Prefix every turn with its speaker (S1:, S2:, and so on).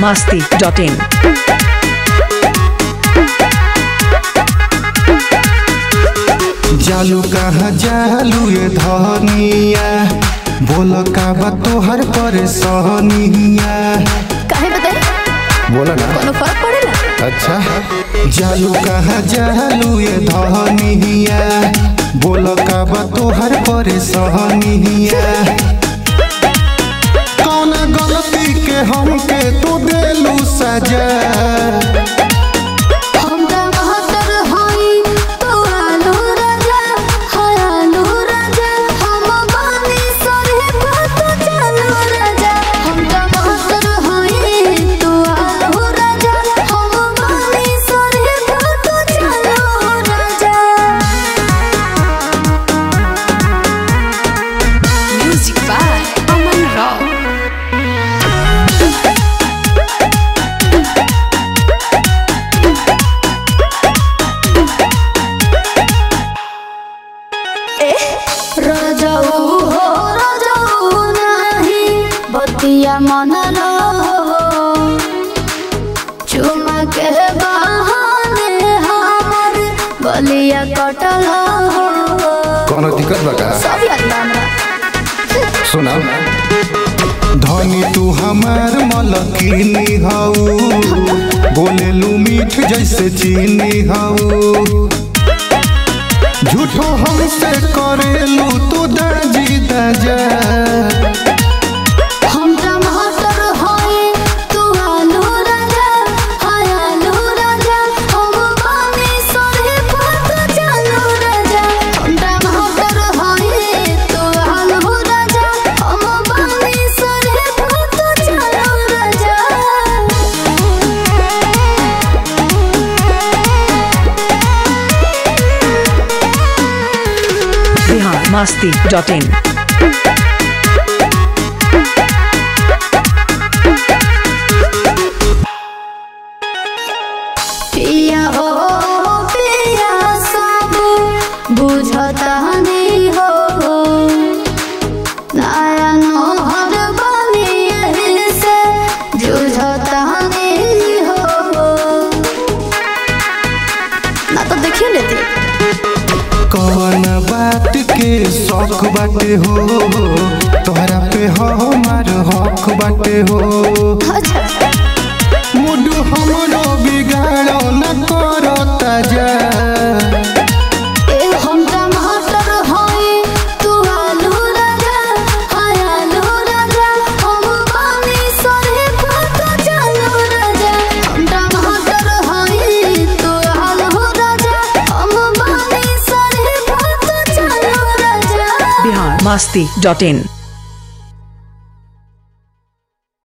S1: biharmasti.in
S2: जालू कहाँ जालू ये धनिया बोल का बा तोहर परेशानिया
S3: काहे बताई
S2: बोला ना
S3: कोनो फर्क पड़ेला।
S2: अच्छा जालू कहाँ जालू ये धनिया बोल का बा तोहर परेशानिया कौन गलती के हमके तू देलू सजा
S3: मन लो चुमा के बहाने हमर बलिया कटल
S2: कोनो दिक्कत बा का
S3: सब याद बा हमरा
S2: सुना धनी तू हमार मलकिनी हऊ बोलेलू मीठ जैसे चीनी हऊ झूठो हमसे करेलू तू दाजी दाजा
S1: biharmasti.in
S3: पिया हो पिया सब बुझता नहीं हो नया नहर बनी यही से जुझता नहीं हो ना तो देखिए लेते
S2: कौन बात के शौक बाटे हो तोहरा पे हमार हक बाटे हो मुड हमरो बिगाड़ो न करो ताजा
S3: हम टमाटर होई तू आलू राजा हाय आलू राजा हम बानी सरे भात चालू राजा हम टमाटर होई तू आलू राजा हम बानी सरे भात चालू राजा
S1: biharmasti.in